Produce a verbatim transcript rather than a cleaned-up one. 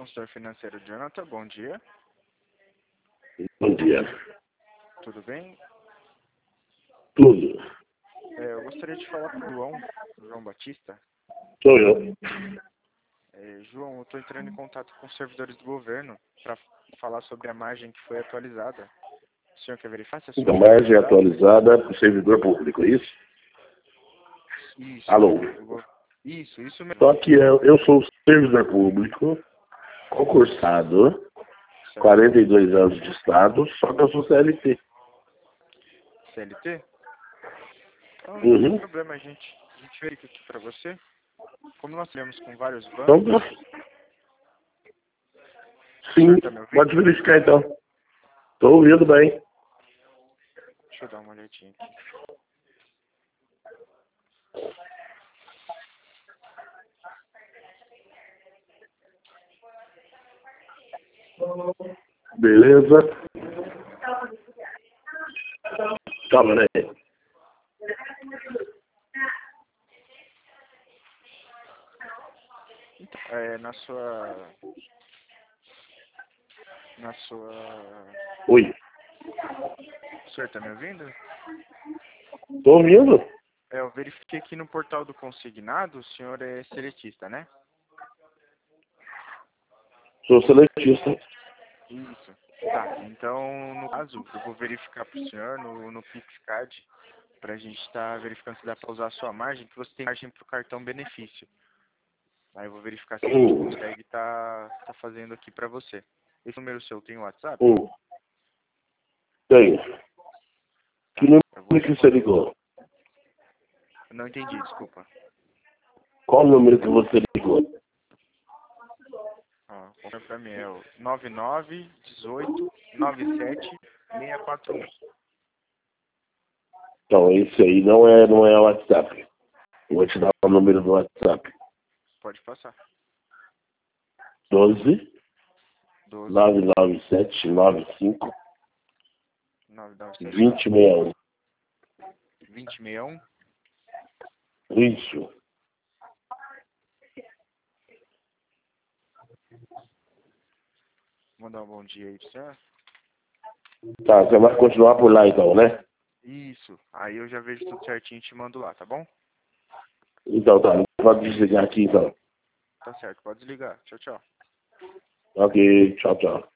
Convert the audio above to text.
consultor financeiro Jonathan, bom dia. Bom dia. Tudo bem? Tudo. É, eu gostaria de falar com o João, João Batista. Sou eu. É, João, eu estou entrando em contato com os servidores do governo para falar sobre a margem que foi atualizada. O senhor quer verificar se a sua Então, margem atualizada? atualizada para o servidor público, é isso? Isso. Alô? Isso, isso mesmo. Só que eu, eu sou servidor público, concursado, Certo. quarenta e dois anos de estado, só que eu sou C L T. C L T? Então, não Uhum. tem problema, a gente, a gente verifica aqui para você. Como nós temos com vários Então, bancos, o sim, senhor está me ouvindo? pode verificar então. Estou ouvindo bem. Deixa eu dar uma olhadinha aqui. Beleza? Calma, né? Então, é, na sua... Na sua... Oi. O senhor está me ouvindo? Estou ouvindo? É, eu verifiquei aqui no portal do consignado, o senhor é seletista, né? Sou seletista. Isso. Tá, então, no caso, eu vou verificar para o senhor no, no PixCard, para a gente estar verificando se dá para usar a sua margem, que você tem margem para o cartão benefício. Aí eu vou verificar se a gente Hum. consegue estar tá, tá fazendo aqui para você. Esse número seu tem o WhatsApp? Hum. Tenho. Que Tá, número eu vou que você responder. ligou? Eu não entendi, desculpa. Qual o número que você ligou? Ó, confirma para mim, é o nove nove um oito nove sete seis quatro um. Então, esse aí não é, não é o WhatsApp. Eu vou te dar o número do WhatsApp. Pode passar. doze doze nove nove sete nove cinco nove nove sete vinte nove e um. vinte e sessenta e um. Isso. Vou mandar um bom dia aí pro senhor. Tá, você vai continuar por lá então, né? Isso. Aí eu já vejo tudo certinho e te mando lá, tá bom? Então tá, pode desligar aqui então. Tá certo, pode desligar. Tchau, tchau. Ok, tchau, tchau.